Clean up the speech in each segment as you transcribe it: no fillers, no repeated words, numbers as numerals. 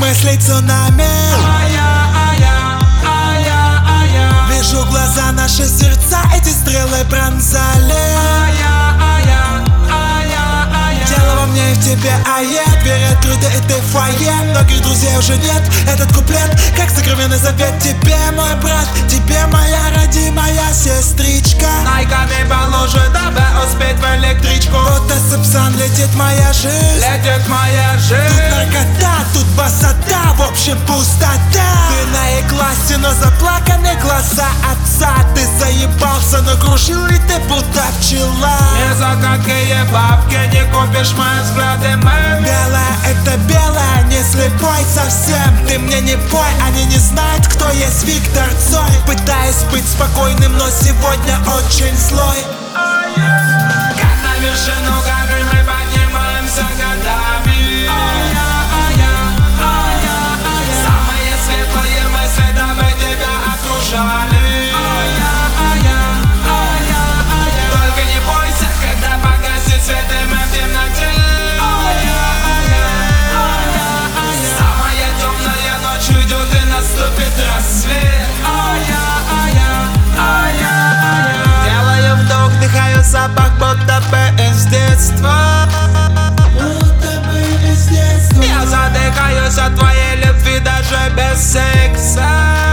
мысли цунами. Вижу глаза, наши сердца, эти стрелы пронзали. Дело во мне и в тебе, а я верят труды и ты в фойе. Многих друзей уже нет, этот куплет как сокровенный завет. Тебе, мой брат, тебе, моя родимая сестричка. Найками по луже, дабы успеть в электричку. Будто Сапсан летит моя жизнь. Летит моя Тут жизнь. наркота, тут басота, в общем пустота. Ты на Е-классе, но заплаканы глаза отца. Ты заебался, но кружил ли ты будто пчела? Не за какие бабки не купишь мои взгляды, мэм. Белое это белое, не слепой совсем. Ты мне не пой, они не знают, кто есть Виктор Цой. Пытаюсь быть спокойным, но сегодня очень злой. Как на вершину горы мы поднимаемся годами. Самые светлые мысли, дабы тебя окружали. Только не бойся, когда погасит свет и мы в темноте. Самая темная ночь уйдет и наступит рассвет. Делаю вдох, вдыхаю запах, будто бы из детства. Я задыхаюсь от твоей любви даже без секса.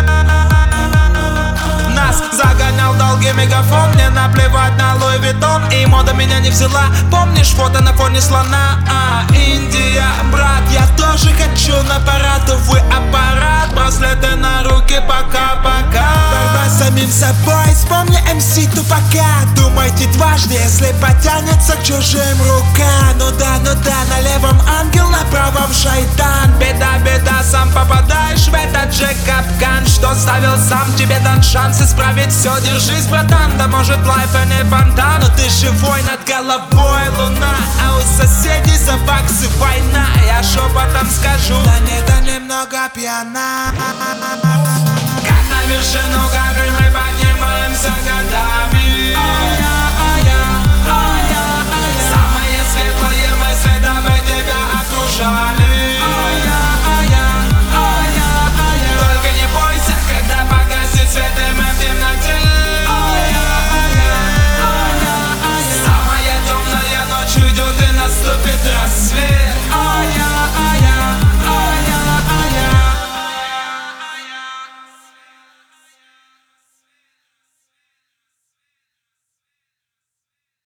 Нас загонял долгий мегафон, мне наплевать на Луи Виттон. И мода меня не взяла, помнишь фото на фоне слона? Индия, брат, Я тоже хочу на парадовый аппарат. Браслеты на руки, пока-пока. Борьба с самим собой, вспомни МС Тупака. Думайте дважды, если потянется к чужим рукам. Ну да, на левом ангел, на правом шайтан. беда, беда, сам попадаешь в этот же капкан. Что ставил сам, тебе дан шанс исправить все. Держись, братан, да может лайф и не фонтан. Но ты живой, над головой луна, а у соседей за баксы война. Я шепотом скажу, Да немного пьяна. как на вершину горы